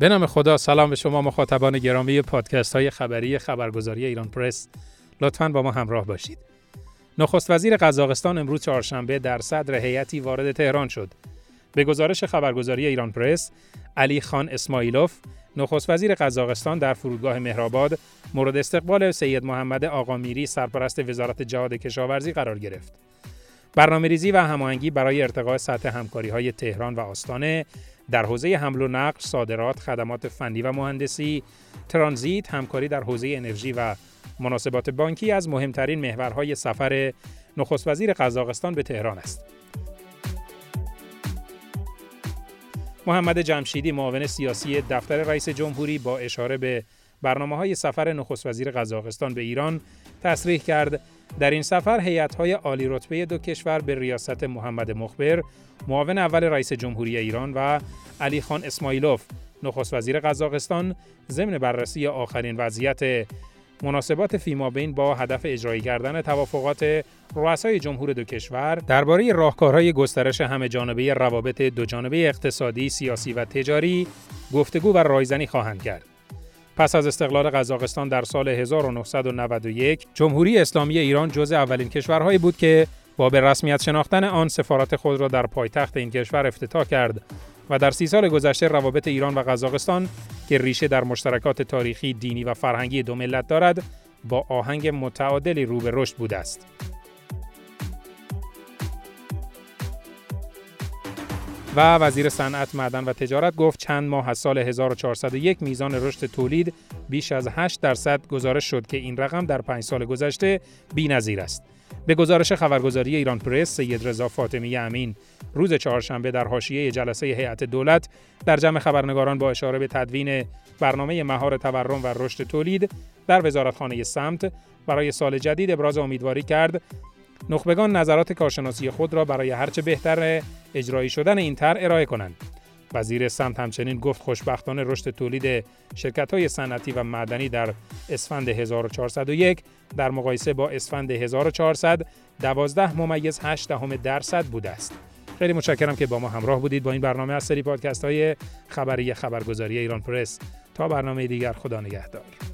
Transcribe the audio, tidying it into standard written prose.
به نام خدا. سلام به شما مخاطبان گرامی پادکست های خبری خبرگزاری ایران پرس. لطفاً با ما همراه باشید. نخست وزیر قزاقستان امروز چهارشنبه در صدر هیئتی وارد تهران شد. به گزارش خبرگزاری ایران پرس، علی خان اسماعیلوف، نخست وزیر قزاقستان در فرودگاه مهرآباد مورد استقبال سید محمد آقامیری، سرپرست وزارت جهاد کشاورزی قرار گرفت. برنامه‌ریزی و هماهنگی برای ارتقاء سطح همکاری‌های تهران و آستانه در حوزه حمل و نقل، صادرات، خدمات فنی و مهندسی، ترانزیت، همکاری در حوزه انرژی و مناسبات بانکی از مهمترین محورهای سفر نخست وزیر قزاقستان به تهران است. محمد جمشیدی، معاون سیاسی دفتر رئیس جمهوری، با اشاره به برنامه‌های سفر نخست وزیر قزاقستان به ایران تصریح کرد در این سفر هیئت‌های عالی رتبه دو کشور به ریاست محمد مخبر، معاون اول رئیس جمهوری ایران، و علی خان اسماعیلوف، نخست وزیر قزاقستان، ضمن بررسی آخرین وضعیت مناسبات فیمابین با هدف اجرایی کردن توافقات رؤسای جمهور دو کشور درباره راهکارهای گسترش همه‌جانبه روابط دوجانبه اقتصادی، سیاسی و تجاری گفتگو و رایزنی خواهند کرد. پس از استقلال قزاقستان در سال 1991، جمهوری اسلامی ایران جزو اولین کشورهایی بود که با به رسمیت شناختن آن سفارت خود را در پایتخت این کشور افتتاح کرد و در 30 سال گذشته روابط ایران و قزاقستان که ریشه در مشترکات تاریخی، دینی و فرهنگی دو ملت دارد، با آهنگ متعادلی رو به رشد بوده است. و وزیر صنعت، معدن و تجارت گفت چند ماه از سال 1401 میزان رشد تولید بیش از 8% گزارش شد که این رقم در 5 سال گذشته بی‌نظیر است. به گزارش خبرگزاری ایران پرس، سید رضا فاطمی امین روز چهارشنبه در حاشیه جلسه هیئت دولت در جمع خبرنگاران با اشاره به تدوین برنامه مهار تورم و رشد تولید در وزارتخانه سمت برای سال جدید ابراز امیدواری کرد نخبگان نظرات کارشناسی خود را برای هرچه بهتر اجرایی شدن این طرح ارائه کنند. وزیر سمت همچنین گفت خوشبختانه رشد تولید شرکت‌های صنعتی و معدنی در اسفند 1401 در مقایسه با اسفند 1400 12.8% بوده است. خیلی متشکرم که با ما همراه بودید با این برنامه از سری پادکست‌های خبری خبرگزاری ایران پرس. تا برنامه دیگر، خدا نگهدار.